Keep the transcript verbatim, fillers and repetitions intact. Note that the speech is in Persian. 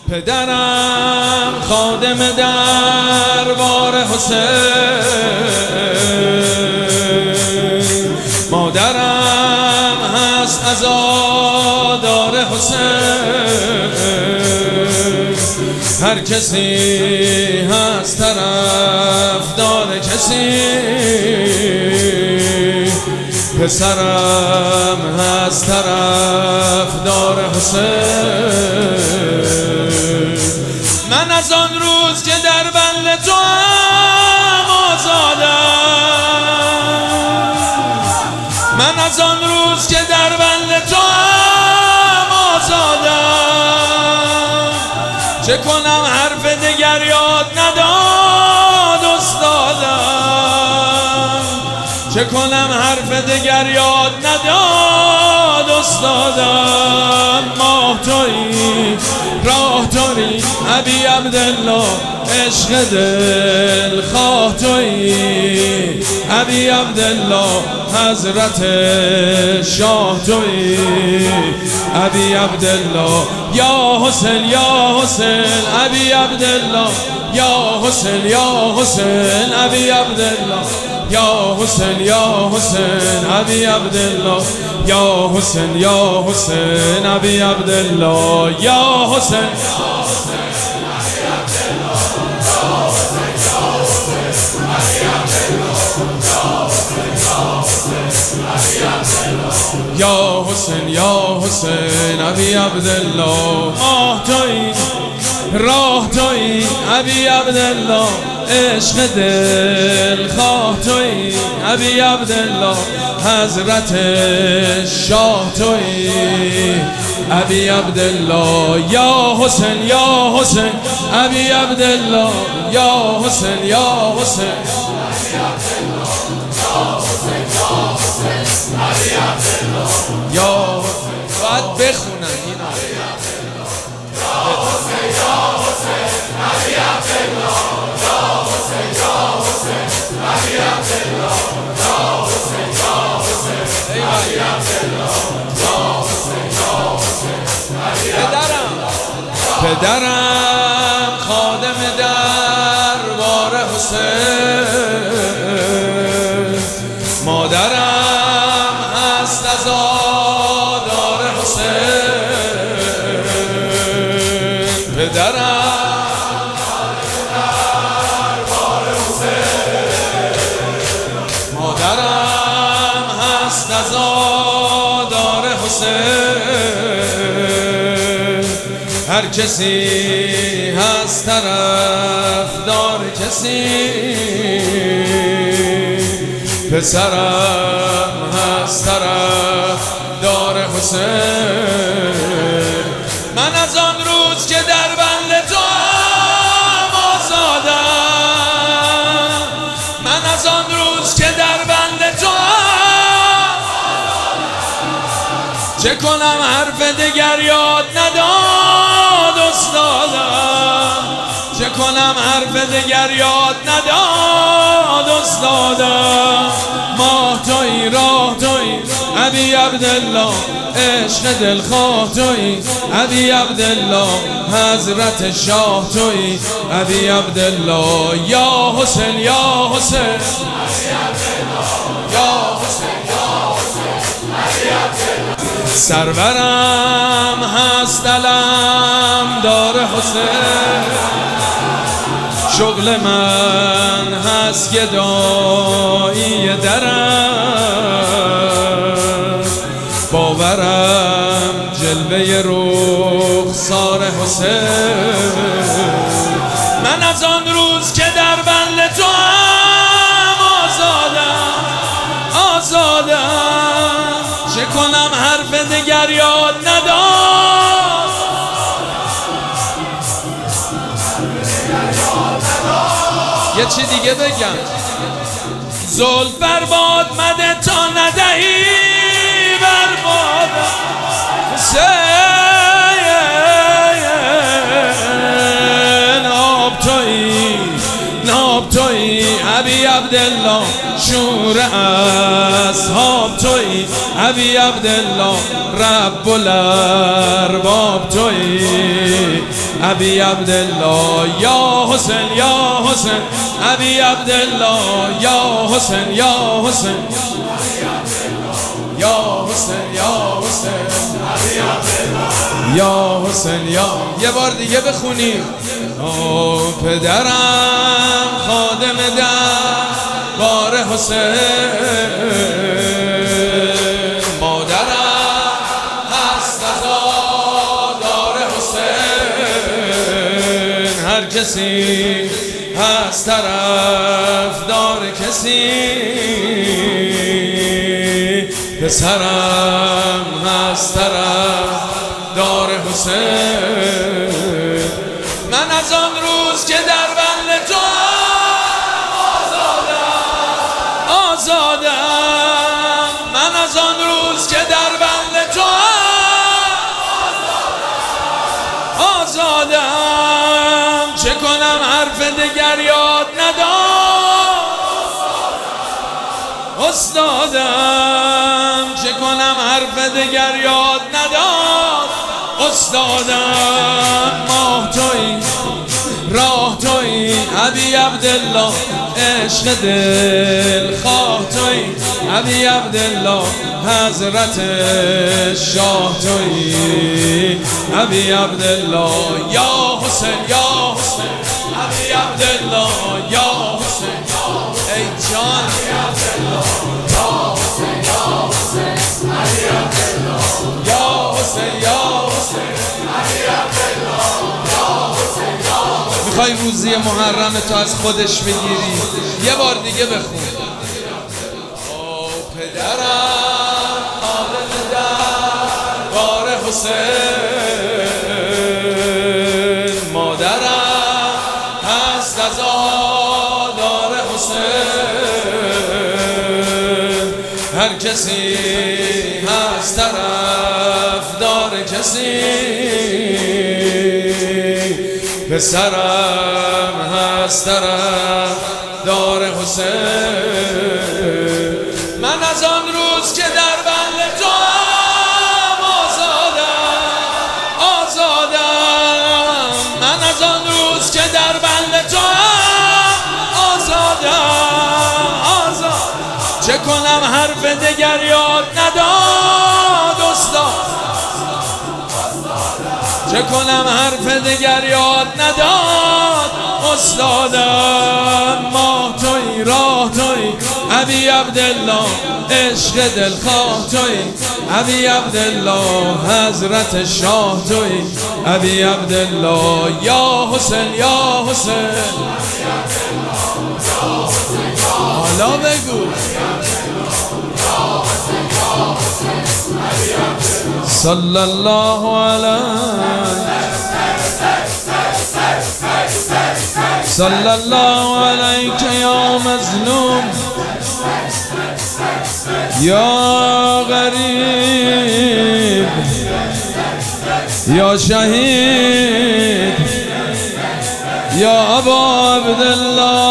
پدرم خادم دربار حسین، مادرم هست عزادار حسین. هر کسی هست طرفدار کسی، پسرم هست طرفدار حسین. من از آن روز که در بند تو هم آزادم، من از آن روز که در بند تو هم آزادم. چه کنم حرف دگر یاد نداد استادم، چه کنم حرف دگر یاد نداد استادم. ماه تویی راه تویی ابی عبدالله، عشق دل خواه تویی ابی عبدالله، حضرت شاه تویی ابی عبدالله. یا حسین یا حسین ابی عبدالله، یا حسین یا حسین ابی عبدالله، یا حسین یا حسین ابی عبدالله، یا حسین یا حسین ابی عبدالله، یا حسین یا حسین یا حسین ابی عبدالله. ماه تویی راه تویی ابی عبدالله، عشق دل خواه تویی ابی عبدالله، حضرت شاه تویی ابی عبدالله. یا حسین یا حسین ابی عبدالله، یا حسین یا حسین یا باید بخونن اینا. پدرم خادم دربار حسین، مادرم هست عزادار حسین. پدرم دربار حسین، مادرم هست عزادار حسین. هر کسی هست طرفدار کسی، پسرم هست طرفدار حسین. من از آن روز که در بند تو هم آزادم، من از آن روز که در بند تو هم آزادم. چه کنم حرف دگر یاد نداد استادم، چه کنم حرف دگر یاد نداد استادم. ماه تویی راه تویی ابی عبدالله، عشق دل خواه تویی ابی عبدالله، حضرت شاه تویی ابی عبدالله. یا حسین یا حسین یا حسین یا حسین ابی عبدالله. سرورم هست علم دار حسین، شغل من هست گدایی درم، باورم جلوه رخسار حسین. من از آن روز که در بند تو هم آزادم آزادم. چه کنم حرف دگر یاد نداد، یه چی دیگه بگم. زلف برباد مده تا ندهی برباد حسین. آب تویی ناب تویی ابی عبدالله، شور اصحاب تویی ابی عبدالله، رب الارباب تویی ابی عبدالله یا حسین یا حسین ابی عبدالله یا حسین یا حسین یا حسین یا حسین یا حسین یا یه بار دیگه بخونیم. او پدرم خادم در بار حسین، مادرم هست عزادار حسین، هر کسی هست طرفدار کسی، پسرم هست طرفدار حسین. من از آن روز که در بند تو آزادم آزادم، من از آن روز که در بند تو آزادم، چه کنم حرف دگر یاد نداد استادم، چه کنم حرف دگر یاد نداد استادم. ماه تویی راه تویی ابی عبدالله، عشق دل خواه تویی ابی عبدالله، حضرت شاه تویی ابی عبدالله یا حسین یا حسین ابی عبدالله یا حسین. ای جان یا حسین یا حسین ابی عبدالله یا حسین یا حسین ابی عبدالله یا حسین یا حسین. میخوای روزی محرم تو از خودش بگیری؟ یه بار دیگه بخون. او پدرم خادم در بار حسین، مادرم هست عزادار حسین، هر کسی هست طرفدار کسی، پسرم هست طرفدار حسین. من از آن روز که در بند تو آزادم آزادم، من از آن روز که در بند تو آزادم آزاد، چه کنم حرف دگر یاد نداد استاد، چه کنم حرف دگر یاد نداد استادم. ماه تویی راه تویی ابی عبدالله، عشق دلخواه تویی ابی عبدالله، حضرت شاه تویی ابی عبدالله یا حسین یا حسین. حالا بگو صلی الله علیه صلی الله علیک یا مظلوم یا غریب یا شهید یا ابا عبدالله